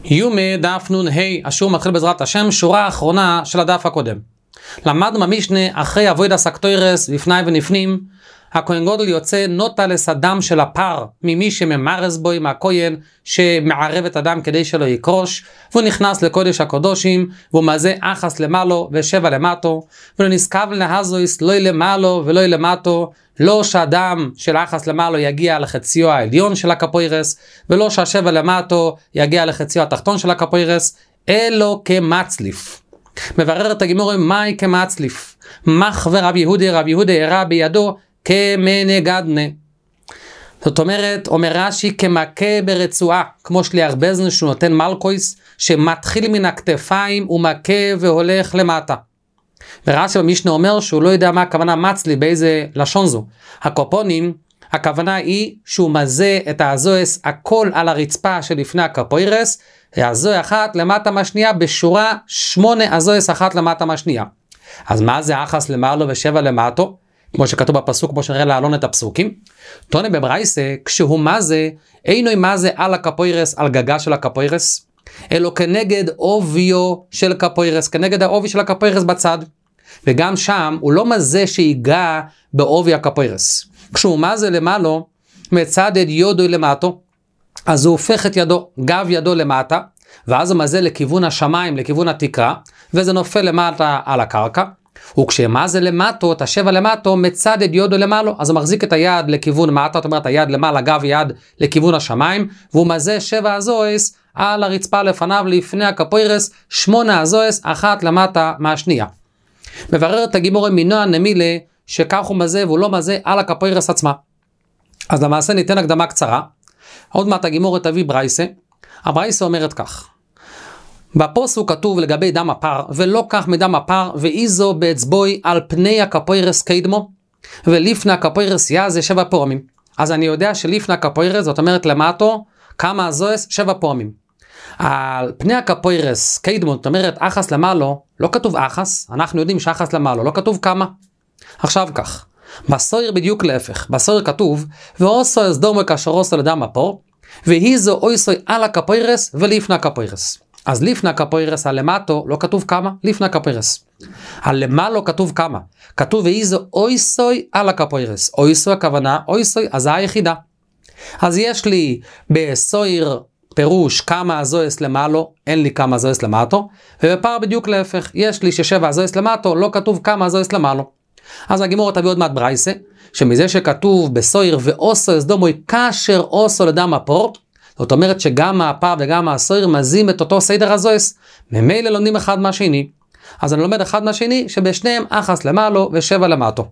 יומי דף נ"ה, השיעור מתחיל בעזרת השם, שורה האחרונה של הדף הקודם. למדנו במשנה אחרי אבוידעס הקטוירס בפני ונפנים, הכהן גודל יוצא נוטלס הדם של הפר ממי שממרז בו עם הכהן שמערב את הדם כדי שלא יקרוש, והוא נכנס לקודש הקודשים והוא מזה אחס למעלו ושבע למטו, ולא נזכב להזויס לא למעלו ולא למטו, לא שהדם של אחס למעלו יגיע לחציו העליון של הקפוירס, ולא שהשבע למטו יגיע לחציו התחתון של הקפוירס, אלו כמצליף. מברר את הגימורים מהי כמצליף. מחווה רב יהודה הראה בידו כמנגדנה. זאת אומרת, אומר רש"י כמכה ברצועה, כמו שליח בזן שהוא נותן מלכויס, שמתחיל מן הכתפיים ומכה והולך למטה. ורש"י במשנה אומר שהוא לא יודע מה הכוונה מצלי, באיזה לשון זו. הקופונים, הכוונה היא שהוא מזה את הזוהס הכל על הרצפה שלפני הקפוירס, הזוהה אחת למטה מהשנייה, בשורה 8 הזוהס אחת למטה מהשנייה. אז מה זה אחס למעלו ושבע למטו? כמו שכתוב בפסוק, כמו שנראה להעלון את הפסוקים. תונה בברייסה, כשהוא מזה, אינו מזה על הקפוירס, על גגה של הקפוירס, אלו כנגד עוביו של קפוירס, כנגד העובי של הקפוירס בצד. וגם שם הוא לא מזה שיגע בעובי הקפוירס. כשהוא מזה למעלו, מצד את יודו למטו, אז הוא הופך את ידו, גב ידו למטה, ואז הוא מזה לכיוון השמיים, לכיוון התקרה, וזה נופל למטה על הקרקע. וכשמזה למטו, את השבע למטו, מצד את יודו למעלו, אז הוא מחזיק את היד לכיוון מטה, זאת אומרת היד למעלה, גב יד לכיוון השמיים, והוא מזה 7 הזוהס על הרצפה לפניו, לפני הקפוירס, 8 הזוהס, אחת למטה מהשנייה. מברר את הגימורי מינוע נמילה, שכך הוא מזה והוא לא מזה על הקפוירס עצמה. אז למעשה ניתן הקדמה קצרה. עוד מעט הגימורי תביא ברייסה. הברייסה אומרת כך. בפוסוק כתוב לגבי דם הפר, ולא כך מדם הפר, ואיזו באצבוי על פני הקפוירס קדמו, ולפני הקפוירס יזה 7 פעמים. אז אני יודע שלפני הקפוירס, זאת אומרת למטו, כמה הזוהס? 7 פעמים. על פני הקפוירס קדמו, זאת אומרת אחס למעלו, לא כתוב אחס, אנחנו יודעים שאחס למעלו, לא כתוב כמה. עכשיו כך, בסויר בדיוק להפך, בסויר כתוב, ואוסו אסדומו כאשר אוסו לדם הפור, והיזו אויסוי על הקפוירס ולפני הקפוירס. אז לפני הקפוירס, הלמטו, לא כתוב כמה, לפני הקפוירס. הלמעלו כתוב כמה, כתוב ואיזו אויסוי על הקפוירס. אויסוי הכוונה, אויסוי, אז זה היחידה. אז יש לי בסויר פירוש כמה הזוהס למעלו, אין לי כמה הזוהס למטו, ובפר בדיוק להפך, יש לי ש7 הזוהס למטו, לא כתוב כמה הזוהס למעלו. אז הגימור תביא עוד מעט ברייסה, שמזה שכתוב בסויר ואוסו אסדומוי כאשר אוסו לדם הפור, זאת אומרת שגם הפר וגם הסויר מזים את אותו סדר הזוהס, ממילא לומדים אחד מהשני. אז אני לומד אחד מהשני שבשניהם אחס למעלו ושבע למטו.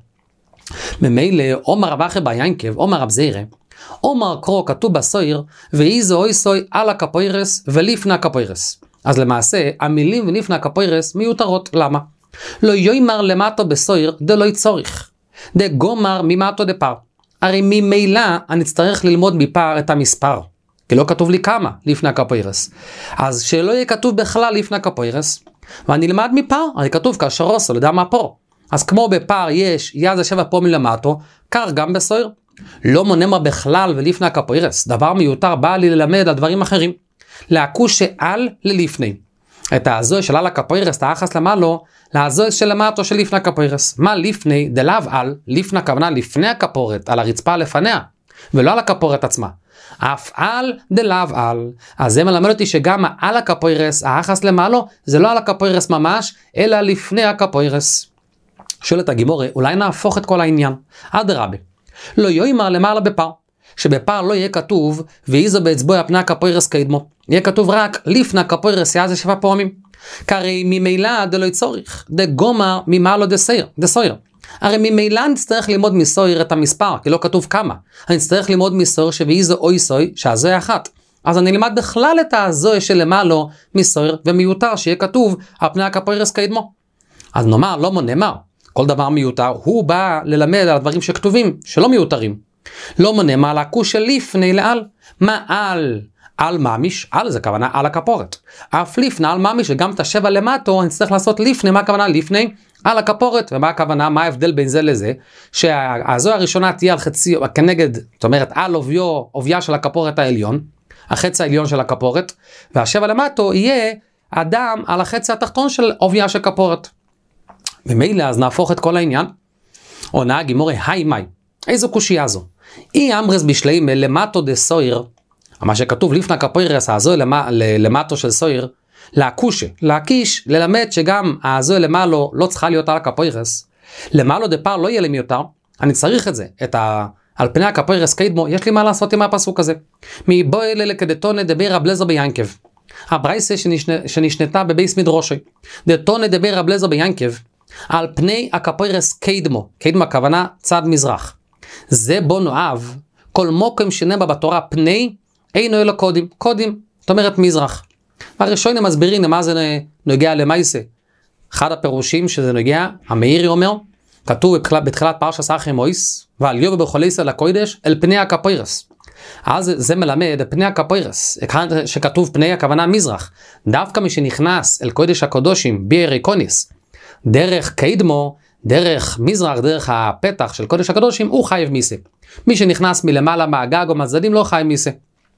ממילא אומר רב אחי בר ינקב, אומר רב זירא, אומר קרו כתוב בסויר ואיזו אויסוי על הקפוירס ולפני הקפוירס. אז למעשה המילים ולפני הקפוירס מיותרות. למה? לא יאמר למטו בסויר דלא צורך, דגומר ממטו דפר. הרי ממילא אני צריך ללמוד מפר את המספר, כי לא כתוב לי כמה לפני הקפוירס. אז שלא יהיה כתוב בכלל לפני הקפוירס, ואני אלמד מפר, הרי כתוב כאשר אוסו לדם הפור. אז כמו בפר יש יזה 7 פעמים למטו, כך גם בסויר. לא מונמה בכלל ולפני הקפוירס, דבר מיותר, בא לי ללמד על דברים אחרים. להקוש שעל ללפני. את הזוהס של על הקפוירס, את האחס למעלו, להזוהס של למטו של לפני הקפוירס. מה לפני? דלאו על, לפני הכוונה לפני הכפורת, על הרצפה לפניה, ולא על הכפורת עצמה. אף על דלאו על. אז זה מלמד אותי שגם על הקפוירס, האחס למעלו, זה לא על הקפוירס ממש, אלא לפני הקפוירס. שואלת הגימורה, אולי נהפוך את כל העניין. אדרבה. לא יאמר למעלה בפר, שבפר לא יהיה כתוב ואיזו באצבעו על פני הקפוירס קדמו, יהיה כתוב רק לפני הקפוירס יזה 7 פעמים. כי ממילא דלא צורך, דגומר ממעלו דסויר. הרי ממילא נצטרך ללמוד מסויר את המספר, כי לא כתוב כמה. אני נצטרך ללמוד מסויר שבאיזו אויסוי, שהזוהה אחת. אז אני אלמד בכלל את הזוהה שלמעלו מסויר, ומיותר שיהיה כתוב על פני הקפוירס קדמו. אז נאמר, לא מונאמר. כל דבר מיותר, הוא בא ללמד על הדברים שכתובים, שלא מיותרים. לא מונה מה להקוש של לפני לעל. מה על? על ממיש, על זה כוונה על הכפורת. אף לפני על ממיש, וגם את 7 למטו, אני צריך לעשות לפני, מה הכוונה לפני? על הכפורת, ומה הכוונה, מה ההבדל בין זה לזה? שהזוהה הראשונה תהיה על חצי, כנגד, זאת אומרת, על עוביה של הכפורת העליון, החצי העליון של הכפורת, והשבע למטו יהיה הדם על החצי התחתון של עוביה של כפורת. ומילא אז נהפוך את כל העניין. עונה הגימורי, היי מי, איזו קושייה זו? אי אמרס בשלעים למטו דה סויר, מה שכתוב לפני הכפוירס, הזו למטו של סויר, להקושה, להקיש, ללמד שגם הזו למעלו לא צריכה להיות על הכפוירס. למעלו דה פר לא יהיה לי מיותר, אני צריך את זה, על פני הכפוירס קיידמו, יש לי מה לעשות עם הפסוק הזה. מבואי לכדתונה דבר הבלזר ביינקב. הברייסה שנשנתה בבייס מדרושי. דתונה דבר הבלזר ביינקב, על פני הכפוירס קיידמו. קיידמו הכוונה צד מזרח. זה בו נואב, כל מוקם שנאמר בתורה פני, אינו אלא קודים. קודים, זאת אומרת מזרח. הראשונים מסבירים למה זה נוגע למייסה. אחד הפירושים שזה נוגע, המאירי אומר, כתוב בתחילת פרשת אחרי מויס, ועל יובה בחולייסה לקוידש, אל פני הכפוירס. אז זה מלמד את פני הכפוירס, שכתוב פני הכוונה מזרח. דווקא מי שנכנס אל קודש הקודושים, ביריקוניס, דרך קיידמו, דרך מזרח, דרך הפתח של קודש הקודשים, הוא חייב מיסה. מי שנכנס מלמעלה מהגג או מהצדדים לא חייב מיסה.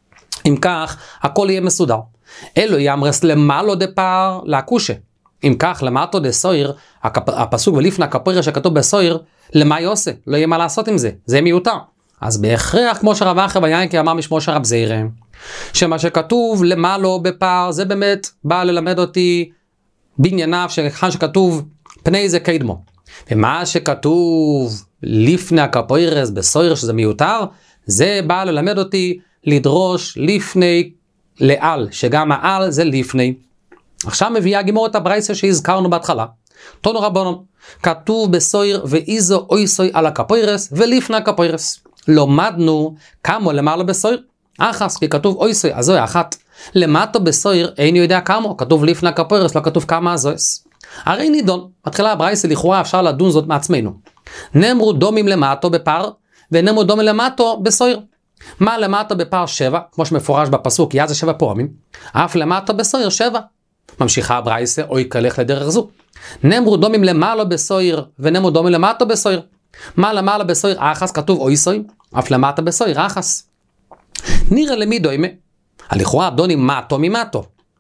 אם כך, הכל יהיה מסודר. אלו יאמרס למעלו דפר להקושה. אם כך, למטו דסויר, הפסוק ולפני הכפוירס שכתוב בסויר, למה יעשה? לא יהיה מה לעשות עם זה, זה מיותר. אז בהכרח, כמו שרב אחר ביינקי אמר משמו של רב זעירא, שמה שכתוב למעלו בפר, זה באמת בא ללמד אותי בענייניו שכתוב פני זה קיידמו. ומה שכתוב לפני הכפוירס בסויר שזה מיותר, זה בא ללמד אותי לדרוש לפני לעל, שגם העל זה לפני. עכשיו מביאה גימור את הברייסה שהזכרנו בהתחלה. תונו רבנו, כתוב בסויר ואיזו אויסוי על הכפוירס ולפני הכפוירס. לומדנו כמה למעלה בסויר, אחס, כי כתוב אויסוי, אז זוהי אחת. למטו בסויר אינו יודע כמה, כתוב לפני הכפוירס, לא כתוב כמה הזויס. הרי נידון, מתחילה הברייסה לכאורה אפשר לדון זאת מעצמנו. נאמרו דומים למטו בפר, ונאמרו דומים למטו בסויר. מה למטו בפר 7, כמו שמפורש בפסוק, יד זה 7 פעמים, אף למטו בסויר 7. ממשיכה הברייסה, אוי כלך לדרך זו. נאמרו דומים למעלה בסויר, ונאמרו דומים למטו בסויר. מה למעלה בסויר אחס, כתוב אוי סוי, אף למטה בסויר אחס. נראה למי דוימה, הלכאורה דונים מטו ממטו.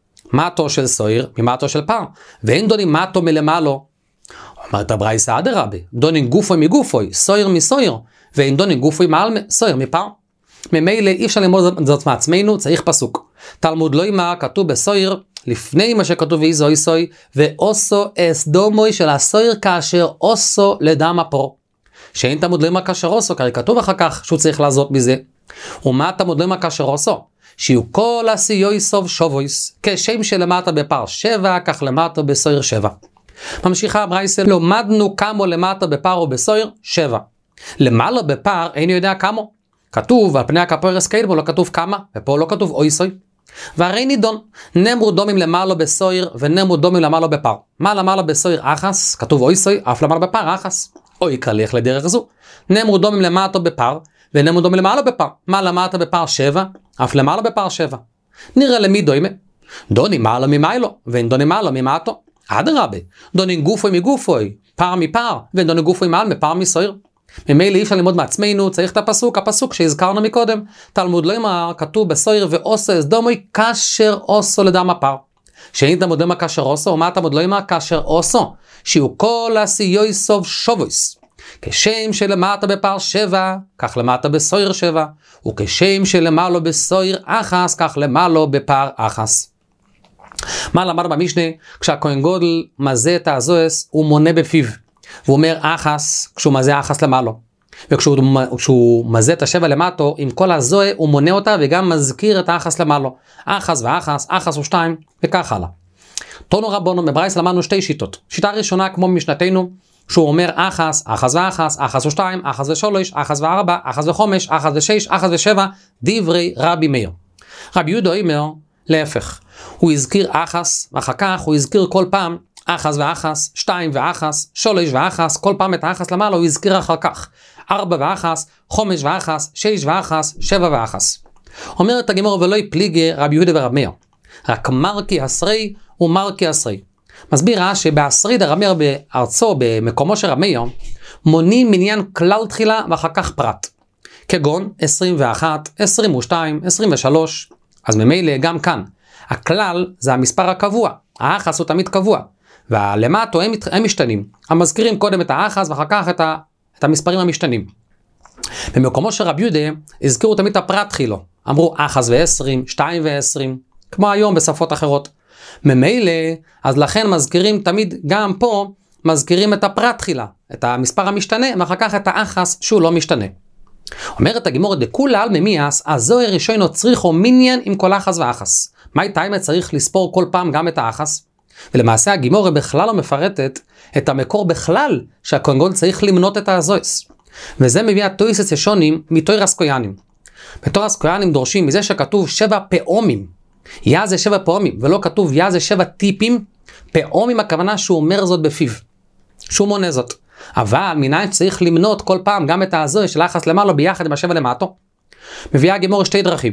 מטו של סויר ממטו של פר, ואין דונים מטו מלמעלו. אומרת הברייסה אדרבה, דונים גופוי מגופוי, סויר מסויר, ואין דונים גופוי מעל סויר מפר. ממילא אי אפשר ללמוד זאת מעצמנו, צריך פסוק. תלמוד לא יאמר, כתוב בסויר, לפני מה שכתוב ואיזו איסוי, ואוסו אס דומוי של הסויר כאשר אוסו לדם הפור. שאין תלמוד לא יאמר כאשר אוסו, כי כתוב אחר כך שהוא צריך לעזות מזה. ומה תלמוד לא יאמר כאשר אוסו? שיהיו כל הסיוי סוב שובויס, כשם שלמטה בפר 7, כך למטה בסויר 7. ממשיכה הברייסה, לומדנו כמה למטה בפר או בסויר 7. למעלה בפר אין יודע כמה. כתוב על פני הכפוירס קיידמו, לא כתוב כמה, ופה לא כתוב אוי סוי. והרי נידון, נאמרו דומים למעלה בסויר, ונאמרו דומים למעלה בפר. מה למעלה בסויר אחס, כתוב אוי סוי, אף למעלה בפר אחס. אוי כלך לדרך זו. נאמרו דומים למטה בפר, ונאמרו דומים למעלה בפר. מה למטה בפר 7, אף למעלה בפר 7. נראה למי דוימה. דונים מעלה ממיילו, ואין דונים מעלה ממטו. אדרבה, דונים גופוי מגופוי, פר מפר, ואין דונים גופוי מעל מפר מסויר. ממילא אי אפשר ללמוד מעצמנו, צריך את הפסוק שהזכרנו מקודם. תלמוד לא יאמר, כתוב בסויר ואוסו אס דומוי כאשר אוסו לדם הפר. שאין תלמוד לא יאמר כאשר אוסו, ומה תלמוד לא יאמר כאשר אוסו? שיהיו כל הסיוי סוב שובויס. כשם שלמטה בפר 7, כך למטה בסויר 7, וכשם שלמעלו בסויר אחס, כך למעלו בפר אחס. מה למד במשנה? כשהכהן גודל מזה את הזוהס, הוא מונה בפיו. והוא אומר אחס, כשהוא מזה אחס למעלו. וכשהוא מזה את 7 למטו, עם כל הזוהה הוא מונה אותה וגם מזכיר את האחס למעלו. אחס ואחס, אחס ו2, וכך הלאה. תונו רבנו, בברייס למדנו 2 שיטות. שיטה ראשונה כמו במשנתנו, שהוא אומר אחס, אחס ואחס, אחס ו2, אחס ו3, אחס ו4, אחס ו5, אחס ו6, אחס ו7, דברי רבי מאיר. רבי יהודה אומר, להפך. הוא הזכיר אחס, ואחר כך הוא הזכיר כל פעם אחס ואחס, 2 ואחס, 3 ואחס, כל פעם את האחס למעלה הוא הזכיר אחר כך. 4 ואחס, 5 ואחס, 6 ואחס, 7 ואחס. אומרת הגמרא ולא יפליגי רבי יהודה ורב מאיר. רק מרקי עשרי ומרקי עשרי. מסביר רש"י בעשרי דרב מאיר בארצו במקומו של רב מאיר, מונים מניין כלל תחילה ואחר כך פרט. כגון 21, 22, 23, אז ממילא גם כאן, הכלל זה המספר הקבוע, האחס הוא תמיד קבוע, והלמטו הם משתנים, המזכירים קודם את האחס ואחר כך את המספרים המשתנים. במקומו של רבי יהודה הזכירו תמיד את הפרט תחילו, אמרו אחס ו-20, 2 ו-20, כמו היום בשפות אחרות. ממילא, אז לכן מזכירים תמיד גם פה, מזכירים את הפרט תחילה, את המספר המשתנה, ואחר כך את האחס שהוא לא משתנה. אומרת הגמורה דכולי עלמא מיאס, הזוהר ראשונו צריכו מניין עם כל אחס ואחס. מהי טיימה צריך לספור כל פעם גם את האחס? ולמעשה הגמורה בכלל לא מפרטת את המקור בכלל שהכהן גדול צריך למנות את הזויס. וזה מביא התויסס ישונים מתוירס כהנים. בתוירס כהנים דורשים מזה שכתוב 7 פעמים. יה זה 7 פעמים, ולא כתוב יה זה 7 טיפים. פעמים הכוונה שהוא אומר זאת בפיו. שהוא מונה זאת. אבל מניין צריך למנות כל פעם גם את הזויס של האחס למעלה ביחד עם ה7 למטו. מביאה הגמורה 2 דרכים.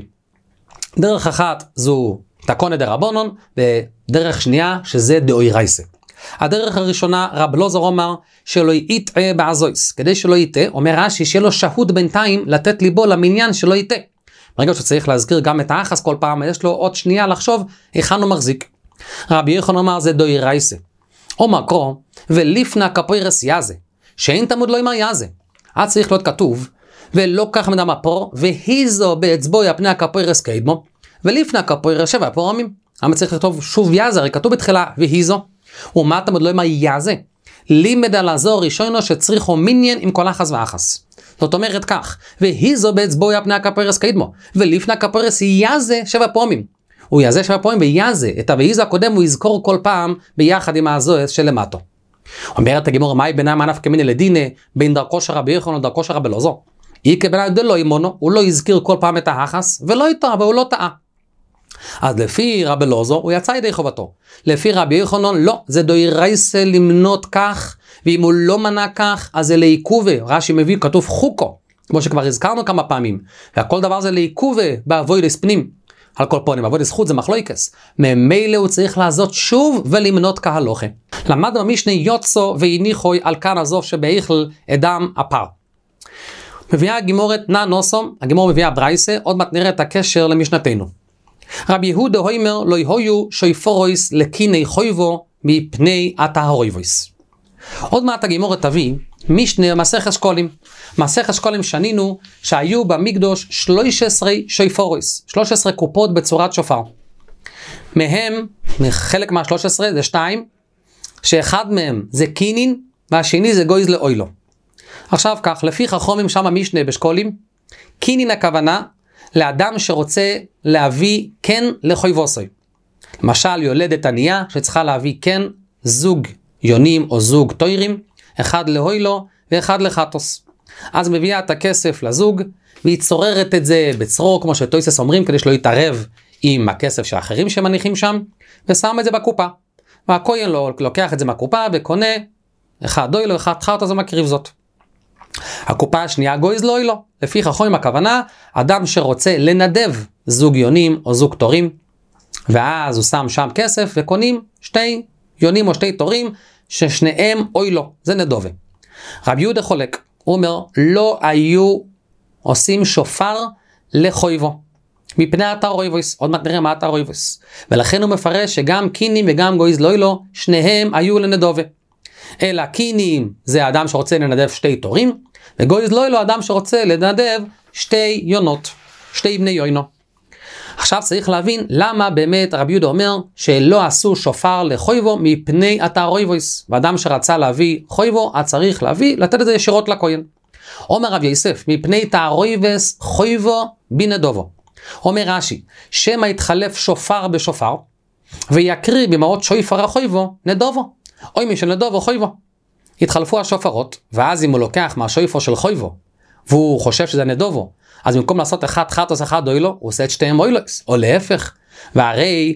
דרך אחת זו תקונה דרבנן, ודרך שנייה שזה דאורייתא. הדרך הראשונה רב אלעזר אומר שלא יטעה בעזויס, כדי שלא יטעה, אומר רש"י שיהיה לו שהות בינתיים לתת ליבו למניין שלא יטעה. ברגע שצריך להזכיר גם את האחס כל פעם, יש לו עוד שנייה לחשוב היכן הוא מחזיק. רבי יוחנן אומר זה דאורייתא. אומר קרוא ולפני כפוירס יזה, שאין תמוד לא אמר יזה. אז צריך להיות כתוב ולא כך מדם הפור, והיזו באצבעו פני הכפוירס קדמו, ולפני הכפוירס 7 פעמים. למה צריך לכתוב שוב יזה? הרי כתוב בתחילה והיזו. ומה תמוד לא אמר יזה? לימד על הזוהר ראשונו שצריכו מניין עם כל אחס ואחס. זאת אומרת כך, והיזו באצבעו פני הכפוירס קדמו, ולפני הכפוירס יזה 7 פעמים. הוא יזה 7 פעמים ויזה, את הויזו הקודם הוא יזכור כל פעם ביחד עם הזוהר שלמטו. אומרת הגמורה מהי בינם ענף כמיני לדינה בין דרכו של רבי יוחנן לדרכו של רבי אלעזר? היא כבנה דלא ימונו, הוא לא יזכיר כל פעם את האחס ולא יטעה והוא לא טעה. אז לפי רבי אלעזר הוא יצא ידי חובתו. לפי רבי יוחנן לא, זה דאורייתא למנות כך, ואם הוא לא מנה כך אז זה לעיכובה. רש"י מביא כתוב חוקו, כמו שכבר הזכרנו כמה פעמים, והכל דבר זה לעיכובה באבוידס פנים. על כל פנים, אבוידס חוץ זה מחלוקס. ממילא הוא צריך לעשות שוב ולמנות כהלוכה. למד במשנה יוצא והניחו על כאן הזוף שבאיכל אדם הפר. מביאה הגמורת נא נוסום, הגמור מביאה ברייסה, עוד מעט נראה את הקשר למשנתנו. רבי יהודה הוימר לא יהיו שויפורויס לקיני חויבו מפני הטהרויבויס. עוד מעט הגמורת תביא משנה מסכת שקולים. מסכת שקולים שנינו שהיו במקדוש 13 שויפורויס, 13 קופות בצורת שופר. מהם, חלק מה-13 זה 2, שאחד מהם זה קינין והשני זה גויז לאוילו. עכשיו כך, לפי חכמים שם המשנה בשקולים, קינין הכוונה לאדם שרוצה להביא כן לחויבוסוי. למשל יולדת ענייה שצריכה להביא כן זוג יונים או זוג תוירים, אחד להוילו ואחד לחטוס. אז מביאה את הכסף לזוג והיא צוררת את זה בצרור כמו שטויסס אומרים כדי שלא יתערב עם הכסף של האחרים שמניחים שם, ושם את זה בקופה. והכהן לוקח את זה מהקופה וקונה אחד דוילו אחד חטוס ומקריב זאת. הקופה השנייה גויז לא אילו. לפי חכמים הכוונה אדם שרוצה לנדב זוג יונים או זוג תורים, ואז הוא שם שם כסף וקונים 2 יונים או 2 תורים ששניהם אוילו, זה נדובה. רבי יהודה חולק, הוא אומר לא היו עושים שופר לחויבו מפני הטהרויבוס. עוד מעט נראה מה הטהרויבוס. ולכן הוא מפרש שגם קינים וגם גויז לא אילו שניהם היו לנדובה. אלא קינים זה האדם שרוצה לנדב 2 תורים, וגויז לא אלו אדם שרוצה לנדב 2 יונות, 2 בני יוינו. עכשיו צריך להבין למה באמת רבי יהודה אומר שלא עשו שופר לחויבו מפני הטהרויבוס. ואדם שרצה להביא חויבו, צריך להביא, לתת את זה ישירות לכהן. אומר רב יוסף, מפני טהרויבוס חויבו בנדובו. אומר רש"י, שמא יתחלף שופר בשופר, ויקריא במעות שויפר החויבו נדובו. אוי מי של נדובו חויבו. התחלפו השופרות, ואז אם הוא לוקח מהשויפר של חויבו, והוא חושב שזה נדובו, אז במקום לעשות אחד חטוס אחד אוילו, הוא עושה את 2 אוילויס, או להפך. והרי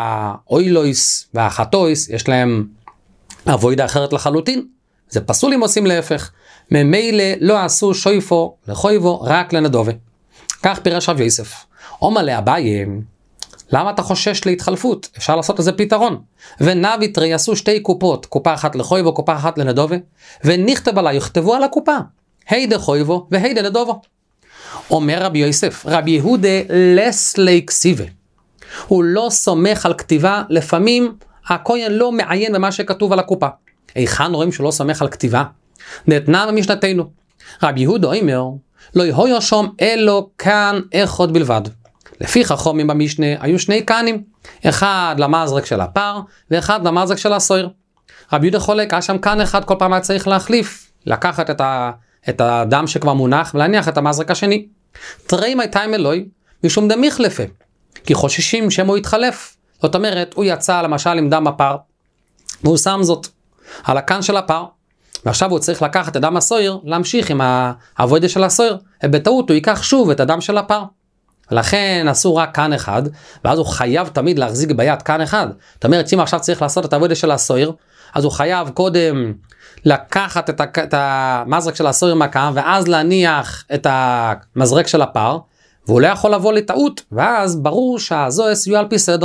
האוילויס והחטויס יש להם אבוידה אחרת לחלוטין. זה פסול אם עושים להפך. ממילא לא עשו שויפו לחויבו רק לנדובה. כך פירש רב יוסף. אומר לאביי, למה אתה חושש להתחלפות? אפשר לעשות לזה פתרון. ונביטרי יעשו 2 קופות, קופה אחת לחויבו, קופה אחת לנדובה, ונכתב עליי, יכתבו על הקופה, הידה חויבו והידה נדובו. אומר רבי יוסף, רבי יהודה לסלי כסיבה. הוא לא סומך על כתיבה, לפעמים הכהן לא מעיין במה שכתוב על הקופה. היכן רואים שהוא לא סומך על כתיבה? נתנה במשנתנו. רבי יהודה אומר, לא יהיו שם אלו כאן אחד בלבד. לפי חכמים במשנה היו שני כהנים, אחד למזרק של הפר ואחד למזרק של הסוהר. רבי יהודה חולק, היה שם כהן אחד, כל פעם היה צריך להחליף, לקחת את הדם שכבר מונח ולהניח את המזרק השני. תראי מי טיים אלוהי, משום דמיחלפה, כי חוששים שמו יתחלף. זאת אומרת, הוא יצא למשל עם דם הפר, והוא שם זאת על הכאן של הפר, ועכשיו הוא צריך לקחת את דם הסוהר, להמשיך עם העבודה של הסוהר, ובטעות הוא ייקח שוב את הדם של הפר. לכן עשו רק כאן אחד, ואז הוא חייב תמיד להחזיק ביד כאן אחד. זאת אומרת, שאם עכשיו צריך לעשות את העבודה של הסוהר, אז הוא חייב קודם לקחת את המזרק של הסוהר מהכאן, ואז להניח את המזרק של הפר, והוא לא יכול לבוא לטעות, ואז ברור שהזוהס יהיו על פי סדר.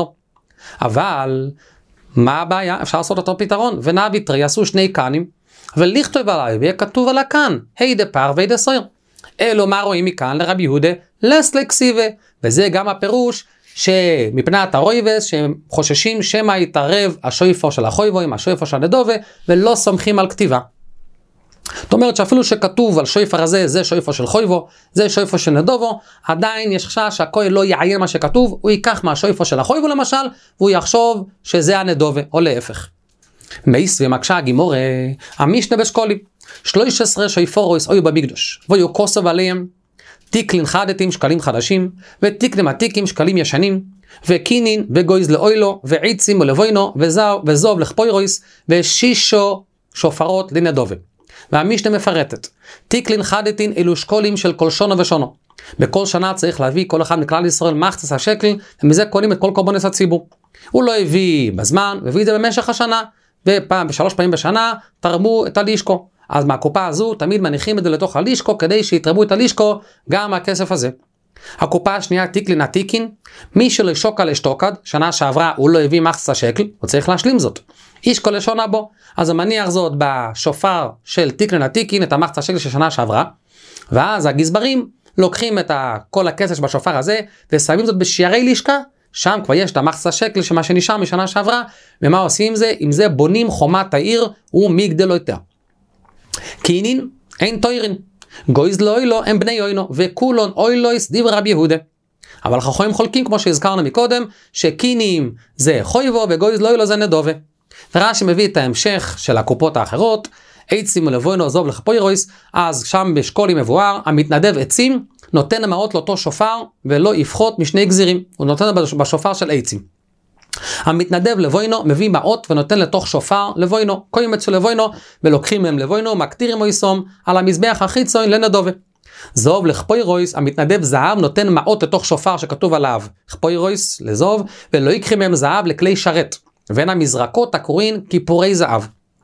אבל מה הבעיה? אפשר לעשות אותו פתרון, ונביא תרי עשו שני כאנים, ולכתוב עליי, ויהיה כתוב על הכאן, היי דה פר והי דה סוהר. אלו מה רואים מכאן לרבי יהודה? לסלקסיבה, וזה גם הפירוש שמפנת הרויבס, שהם חוששים שמה יתערב השויפו של החויבו עם השויפו של הנדובה, ולא סומכים על כתיבה. זאת אומרת שאפילו שכתוב על שויפר הזה, זה שויפו של חויבו, זה שויפו של נדובו, עדיין יש חשש שהכהן לא יעיין מה שכתוב, הוא ייקח מהשויפו של החויבו למשל, והוא יחשוב שזה הנדובה, או להפך. מייס ומקשה הגימורה, המשנה בשקולי, 13 שויפורויס היו במקדוש, והיו כוסב עליהם, תיקלין חדתים שקלים חדשים, ותיקלים עתיקים שקלים ישנים, וקינין וגויז לאוילו, ועיצים ולבוינו, וזוב לחפוירויס, ושישו שופרות לנדובה. והמשנה מפרטת, תיקלין חדתין אלו שקולים של כל שונו ושונו. בכל שנה צריך להביא כל אחד מכלל ישראל מחצס השקל, ומזה קונים את כל קורבנות הציבור. הוא לא הביא בזמן, והביא את זה במשך השנה, ושלוש פעמים בשנה תרמו את הלישקו. אז מהקופה הזו תמיד מניחים את זה לתוך הלישקו, כדי שיתרמו את הלישקו גם מהכסף הזה. הקופה השנייה תיקלין עתיקין, מי שלא שוקה לשתוקד, שנה שעברה הוא לא הביא מחצס השקל, הוא צריך להשלים זאת. איש כל לשונה בו, אז הוא מניח זאת בשופר של תיקלין עתיקין, את המחצס השקל של שנה שעברה, ואז הגזברים לוקחים את כל הכסף בשופר הזה, ושמים זאת בשיירי לישקה, שם כבר יש את המחצס השקל שמה שנשאר משנה שעברה, ומה עושים עם זה? עם זה בונים חומת העיר ומגדלותיה. קינין אין תוירין, גויז לא אוילו הם בני אוינו, וכולון אוילויס דיבר רבי יהודה. אבל חכמים חולקים כמו שהזכרנו מקודם, שקינים זה חויבו וגויז לא אוילו זה נדובה. ורש"י מביא את ההמשך של הקופות האחרות, עצים ולבוינו זוב לחפוירויס, אז שם בשקולי מבואר, המתנדב עצים נותן המעות לאותו שופר ולא יפחות משני גזירים, הוא נותן בשופר של עצים. המתנדב לבוינו מביא מעות ונותן לתוך שופר לבוינו, קוים אצל לבוינו ולוקחים מהם לבוינו, מקטירים מויסום על המזבח החיצון לנדובה. זוב לחפוירויס, המתנדב זהב נותן מעות לתוך שופר שכתוב עליו חפוירויס לזוב, ולא יקחים מהם זהב לכלי שרת, ואין המזרקות הקוראים כיפורי זהב.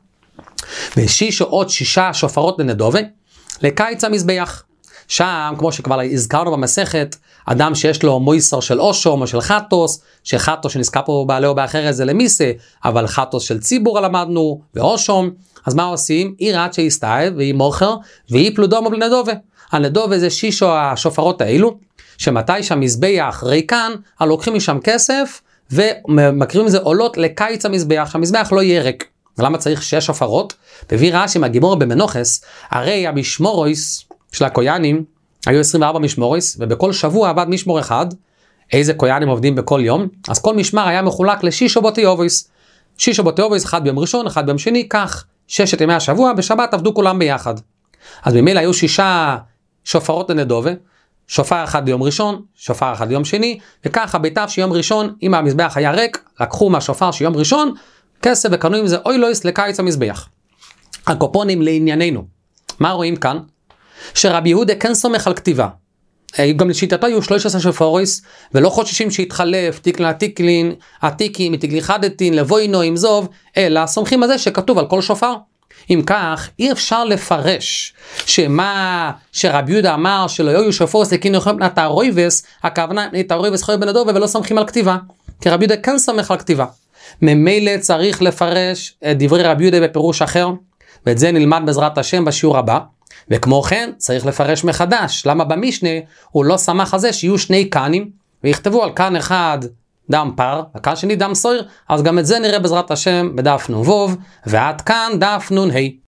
ושישו עוד 6 שופרות לנדובה, לקיץ המזבח. שם, כמו שכבר הזכרנו במסכת, אדם שיש לו מויסר של אושום או של חטוס, שחטוס שנזכר פה בעלי או באחרת זה למיסה, אבל חטוס של ציבור למדנו, ואושום, אז מה עושים? היא רד שיסתאב, והיא מוכר, והיא פלודום ובלנדובה. הנדובה זה 6 השופרות האלו, שמתי שהמזבח ריקן, לוקחים משם כסף, ומקריבים זה עולות לקיץ המזבח, שהמזבח לא יהיה ריק. למה צריך 6 שופרות? מביא רש"י מהגימורה במנוחס, הרי המשמורויס של הקויאנים, היו 24 משמוריס, ובכל שבוע עבד משמור אחד. איזה קויאנים עובדים בכל יום? אז כל משמר היה מחולק ל6 בוטיובויס. 6 בוטיובויס, אחד ביום ראשון, אחד ביום שני, כך 6 ימי השבוע, בשבת עבדו כולם ביחד. אז ממילא היו 6 שופרות לנדובה, שופר אחד ביום ראשון, שופר אחד ביום שני, וככה ביתף שיום ראשון, אם המזבח היה ריק, לקחו מהשופר שיום ראשון, כסף וקנו עם זה אוילויס לקיץ המזבח. הקופונים לענייננו. מה רואים כאן? שרבי יהודה כן סומך על כתיבה. גם לשיטתו היו 13 שופרויס, ולא חוששים שיתחלף, תיקלין עתיקלין, עתיקים, מתיקלין חדתין, לבוינו עם זוב, אלא סומכים על זה שכתוב על כל שופר. אם כך, אי אפשר לפרש שרבי יהודה אמר שלא יהיו שופרויס לכין יכולים פנת הרויבס, הכוונה את הרויבס חוי בן הדובה ולא סומכים על כתיבה. כי רבי יהודה כן סומך על כתיבה. ממילא צריך לפרש את דברי רבי יהודה בפירוש אחר, ואת זה נלמד בעזרת השם בשיעור הבא. וכמו כן צריך לפרש מחדש, למה במשנה הוא לא שמח על זה שיהיו 2 קנים, ויכתבו על כאן אחד דם פר, וכאן שני דם סויר, אז גם את זה נראה בעזרת השם בדף נ"ו, ועד כאן דף נ"ה.